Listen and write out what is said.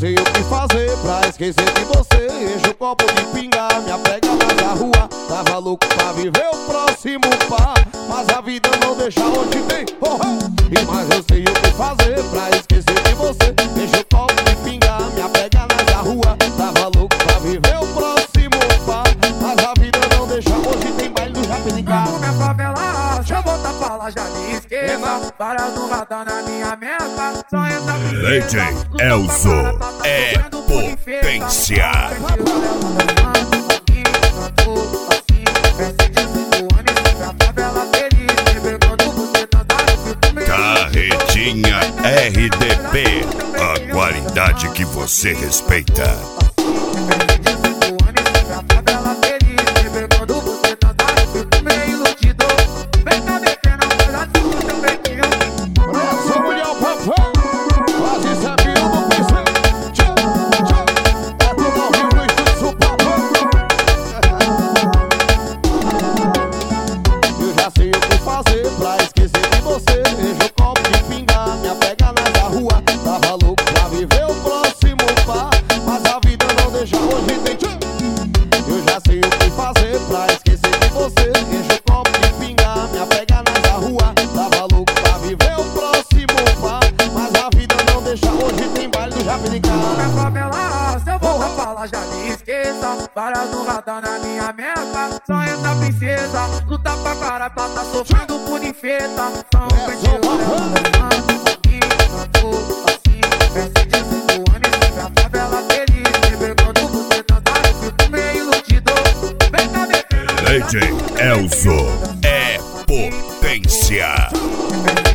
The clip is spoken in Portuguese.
sei o que fazer pra esquecer de você. Enche o copo de pinga, me apega mais na rua. Tava louco pra viver o próximo par, mas a vida não deixa onde tem. E mais eu sei o que fazer pra esquecer de você. Enche o copo de pinga, me apega mais na rua. Tava louco pra viver o próximo par, mas a vida não deixa hoje tem baile do Japinicar. Minha favela, deixa eu voltar pra lá, já me esqueça. Para no radar na minha meta. Só entra DJ Elzo é potência. Carretinha RDP, a qualidade que você respeita. Fazer pra esquecer de você. Enche o copo de pinga, me apega na rua. Tava louco pra viver o próximo par, mas a vida não deixa hoje tem. Eu já sei o que fazer pra esquecer de você. Enche o copo de pinga, me apega na rua. Tava louco pra viver o próximo par, mas a vida não deixa hoje tem baile do Japinicar. Minha favela, se eu voltar pra lá, já me esqueça. Para no radar na minha meta. Só entra princesa, luta pra cara, tá sofrendo por infeta. São DJ Elzo é potência.